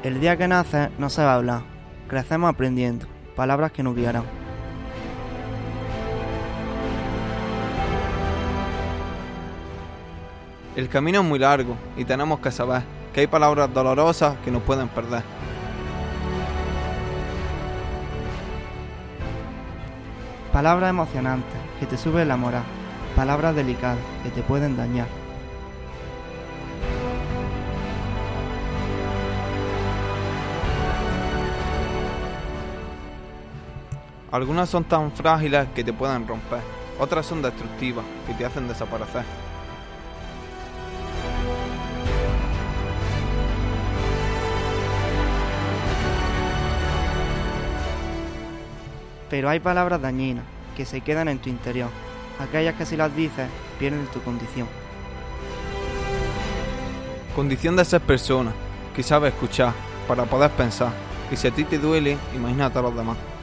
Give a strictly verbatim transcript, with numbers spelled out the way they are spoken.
El día que naces no sabes hablar, crecemos aprendiendo, palabras que nos guiarán. El camino es muy largo y tenemos que saber que hay palabras dolorosas que nos pueden perder. Palabras emocionantes que te suben la moral, palabras delicadas que te pueden dañar. Algunas son tan frágiles que te pueden romper, otras son destructivas que te hacen desaparecer. Pero hay palabras dañinas que se quedan en tu interior, aquellas que si las dices pierden tu condición. Condición de ser persona, que sabe escuchar para poder pensar, que si a ti te duele, imagínate a los demás.